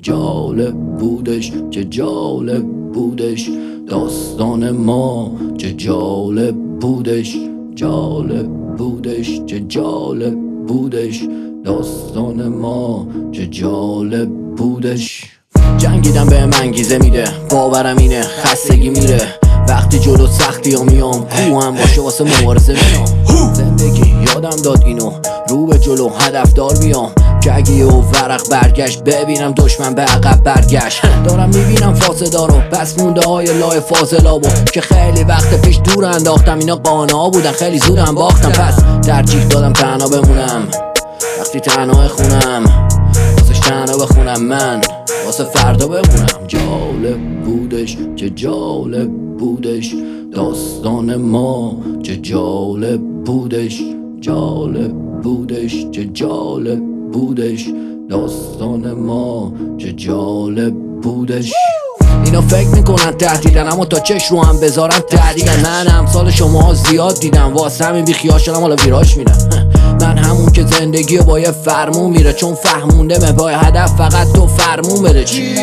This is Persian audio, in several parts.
جالب بودش، چه جالب بودش داستان ما، چه جالب بودش، جالب بودش، چه جالب بودش داستان ما، چه جالب بودش. جنگیدم به انگیزه میده، باورم اینه خستگی میره وقتی جلو سختی ها میام، هم باشه واسه مبارزه میام. زندگی یادم داد اینو، رو به جلو هدفدار بیام، جگی و ورق برگشت ببینم دشمن به عقب برگشت. دارم میبینم فاسدا رو، پس مونده های لای فاضلابو که خیلی وقت پیش دور انداختم، اینا قانعا بودن خیلی زودم باختم، پس ترجیح دادم تنها بمونم. وقتی تنها خونم واسه تنها بخونم، من واسه فردا بمونم. جالب بودش، چه جالب بودش داستان ما، چه جالب بودش، جالب بودش، چه جالب بودش داستان ما، چه جالب بودش. اینا فکر میکنن تهدیدن، اما تا چش رو هم بذارن تهدیدن. من امثال شما زیاد دیدم، واسه همین بیخیال شدم حالا ویراش میرم. من همون که زندگی با یه فرمون میره، چون فهمونده به پای هدف فقط تو فرمون بده. چی؟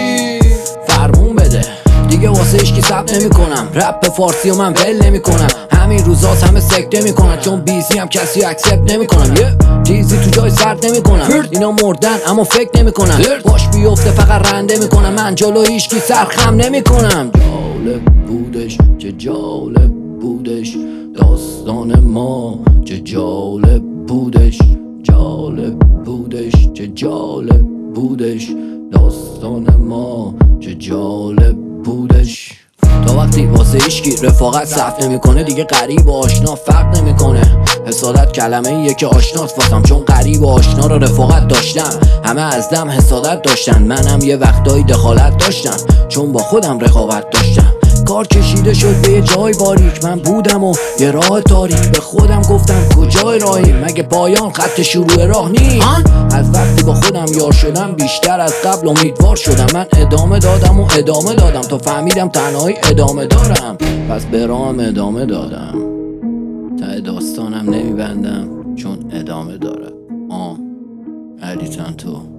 فرمون بده دیگه، واسه اشکی ثبت نمی کنم. رپ فارسی و من ول نمی کنم، همین روزاست همه سکته می کنن، چون بیزی هم کسی اکسپت نمی کنم. یه چیزی تو جای سرد نمی کنم، اینا مردن اما فکر نمی کنم. باش بیفته فقط رنده می کنم، من جلو هیچکی سرخم نمی کنم. جالب بودش، چه جالب بودش داستان ما، چه جالب بودش، جالب بودش، چه جالب بودش داستان ما، چه جالب بودش. تا وقتی واسه هیچکی رفاقت صرف نمیکنه، دیگه غریب و آشنا فرق نمیکنه. حسادت کلمه ایه که آشناست واسم، چون غریب و آشنا رو رفاقت داشتم. همه از دم حسادت داشتن، منم یه وقتایی دخالت داشتم، چون با خودم رقابت داشتم. کار کشیده شد به یه جای باریک، من بودم و یه راه تاریک. به خودم گفتم کجای راهی، مگه پایان خط شروع راه نی؟ از وقتی با خودم یار شدم بیشتر از قبل امیدوار شدم. من ادامه دادم و ادامه دادم تا فهمیدم تنهایی ادامه دارم، پس به راهم ادامه دادم. ته داستانم نمیبندم چون ادامه داره. علی تنتو.